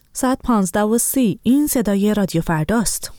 15:30 این صدای رادیو فرداست.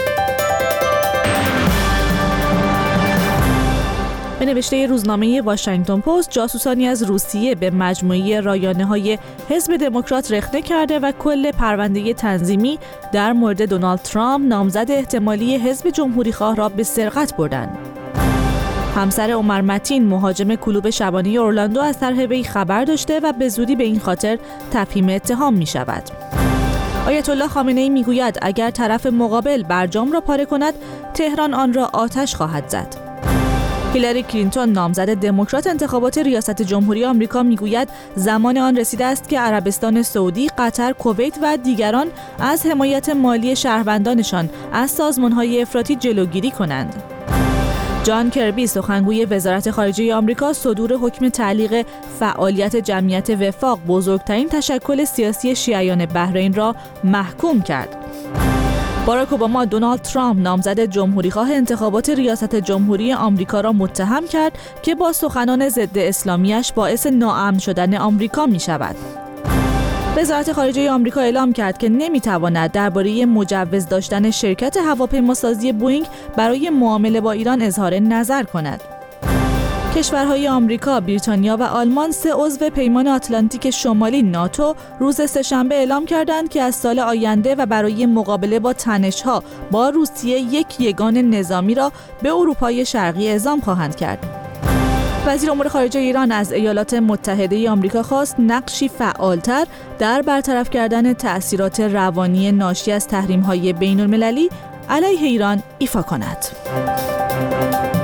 به نوشته روزنامه واشنگتن پست، جاسوسانی از روسیه به مجموعه رایانه‌های حزب دموکرات رخنه کرده و کل پرونده تنظیمی در مورد دونالد ترامپ نامزد احتمالی حزب جمهوری‌خواه را به سرقت بردند. همسر عمر متین مهاجم کلوب شبانه اورلاندو از طرح وی خبر داشته و به زودی به این خاطر تفهیم اتهام می شود. آیت الله خامنه‌ای می گوید اگر طرف مقابل برجام را پاره کند، تهران آن را آتش خواهد زد. هیلاری کلینتون نامزد دموکرات انتخابات ریاست جمهوری آمریکا می گوید زمان آن رسیده است که عربستان سعودی، قطر، کویت و دیگران از حمایت مالی شهروندانشان از سازمان‌های افراطی جلوگیری کنند. جان کربی سخنگوی وزارت خارجه آمریکا صدور حکم تعلیق فعالیت جمعیت وفاق، بزرگترین تشکل سیاسی شیعیان بحرین را محکوم کرد. باراک اوباما دونالد ترامپ نامزد جمهوریخواه انتخابات ریاست جمهوری آمریکا را متهم کرد که با سخنان ضد اسلامیش باعث ناامن شدن آمریکا می شود. وزارت خارجه آمریکا اعلام کرد که نمیتواند درباره مجوز داشتن شرکت هواپیماسازی بوئینگ برای معامله با ایران اظهار نظر کند. کشورهای آمریکا، بریتانیا و آلمان، 3 عضو پیمان آتلانتیک شمالی ناتو، روز سه‌شنبه اعلام کردند که از سال آینده و برای مقابله با تنش‌ها با روسیه یک یگان نظامی را به اروپای شرقی اعزام خواهند کرد. وزیر امور خارجه ایران از ایالات متحده آمریکا خواست نقشی فعالتر در برطرف کردن تأثیرات روانی ناشی از تحریم‌های بین‌المللی علیه ایران ایفا کند.